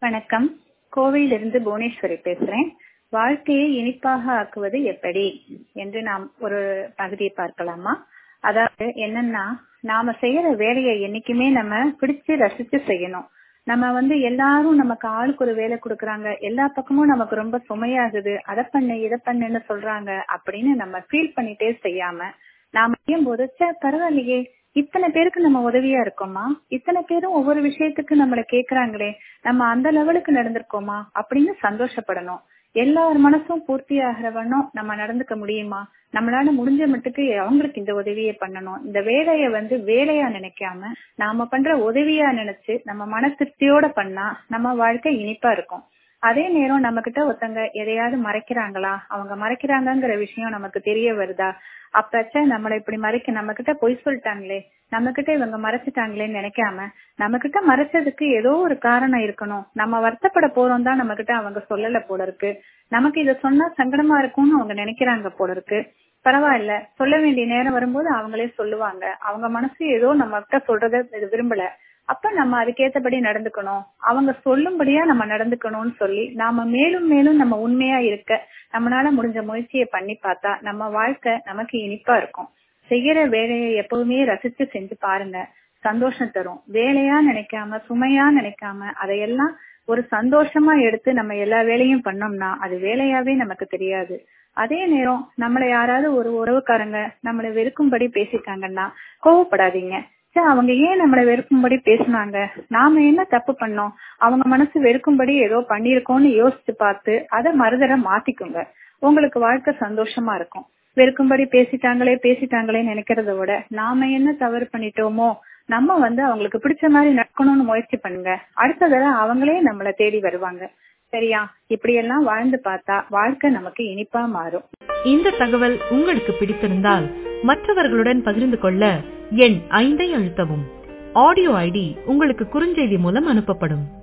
வணக்கம். கோவையிலிருந்து புவனேஸ்வரி பேசுறேன். வாழ்க்கையை இனிப்பாக ஆக்குவது எப்படி என்று நாம் ஒரு பகுதியை பார்க்கலாமா? அதாவது என்னன்னா, நாம செய்யற வேலையை என்னைக்குமே நம்ம பிடிச்சு ரசிச்சு செய்யணும். நம்ம எல்லாரும் நமக்கு ஆளுக்கு ஒரு வேலை கொடுக்கறாங்க, எல்லா பக்கமும் நமக்கு ரொம்ப சுமையாகுது, அதை பண்ணு இதை பண்ணுன்னு சொல்றாங்க அப்படின்னு நம்ம ஃபீல் பண்ணிட்டே செய்யாம நாம செய்யும் போது பரவாயில்லையே, இத்தனை பேருக்கு நம்ம உதவியா இருக்கோமா, இத்தனை பேரும் ஒவ்வொரு விஷயத்துக்கு நம்மள கேக்குறாங்களே, நம்ம அந்த லெவலுக்கு நடந்திருக்கோமா அப்படின்னு சந்தோஷப்படணும். எல்லார் மனசும் பூர்த்தி ஆகிறவனும் நம்ம நடந்துக்க முடியுமா? நம்மளால முடிஞ்ச மட்டுக்கு அவங்களுக்கு இந்த உதவியை பண்ணணும். இந்த வேலையை வேலையா நினைக்காம நாம பண்ற உதவியா நினைச்சு நம்ம மன திருப்தியோட பண்ணா நம்ம வாழ்க்கை இனிப்பா இருக்கும். அதே நேரம் நம்ம கிட்ட ஒருத்தங்க எதையாவது மறைக்கிறாங்களா, அவங்க மறைக்கிறாங்கிற விஷயம் நமக்கு தெரிய வருதா, அப்பச்ச நம்மள இப்படி நம்ம கிட்ட பொய் சொல்லிட்டாங்களே, நம்ம கிட்ட இவங்க மறைச்சிட்டாங்களேன்னு நினைக்காம, நம்ம கிட்ட மறைச்சதுக்கு ஏதோ ஒரு காரணம் இருக்கணும், நம்ம வருத்தப்பட போறோம் தான் நம்ம கிட்ட அவங்க சொல்லல போல இருக்கு, நமக்கு இத சொன்னா சங்கடமா இருக்கும்னு அவங்க நினைக்கிறாங்க போல இருக்கு. பரவாயில்ல, சொல்ல வேண்டிய நேரம் வரும்போது அவங்களே சொல்லுவாங்க. அவங்க மனசு ஏதோ நம்ம கிட்ட சொல்றத விரும்பல, அப்ப நம்ம அதுக்கேத்தபடி நடந்துக்கணும், அவங்க சொல்லும்படியா நம்ம நடந்துக்கணும்னு சொல்லி நாம மேலும் மேலும் நம்ம உண்மையா இருக்க நம்மளால முடிஞ்ச முயற்சியை பண்ணி பார்த்தா நம்ம வாழ்க்கை நமக்கு இனிப்பா இருக்கும். செய்யற வேலையை எப்பவுமே ரசிச்சு செஞ்சு பாருங்க, சந்தோஷம் தரும். வேலையா நினைக்காம சுமையா நினைக்காம அதையெல்லாம் ஒரு சந்தோஷமா எடுத்து நம்ம எல்லா வேலையும் பண்ணோம்னா அது வேலையாவே நமக்கு தெரியாது. அதே நேரம் நம்மள யாராவது ஒரு உறவுக்காரங்க நம்மள வெறுக்கும்படி பேசிட்டாங்கன்னா கோவப்படாதீங்க. அவங்க ஏன் நம்மள வெறுக்கும்படி பேசினாங்க, நாம என்ன தப்பு பண்ணோம், அவங்க மனசு வெறுக்கும்படி ஏதோ பண்ணிருக்கோம்னு யோசிச்சு பார்த்து அதை மறுதர மாத்திக்குங்க. உங்களுக்கு வாழ்க்கை சந்தோஷமா இருக்கும். வெறுக்கும்படி பேசிட்டாங்களே நினைக்கிறத விட நாம என்ன தவறு பண்ணிட்டோமோ நம்ம அவங்களுக்கு பிடிச்ச மாதிரி நடக்கணும்னு முயற்சி பண்ணுங்க. அடுத்த தடவை அவங்களே நம்மள தேடி வருவாங்க. சரியா? இப்படி எல்லாம் வாழ்ந்து பார்த்தா வாழ்க்கை நமக்கு இனிப்பா மாறும். இந்த தகவல் உங்களுக்கு பிடித்திருந்தால் மற்றவர்களுடன் பகிர்ந்து கொள்ள எண் 5 அழுத்தவும். ஆடியோ ஐடி உங்களுக்கு குறுஞ்செய்தி மூலம் அனுப்பப்படும்.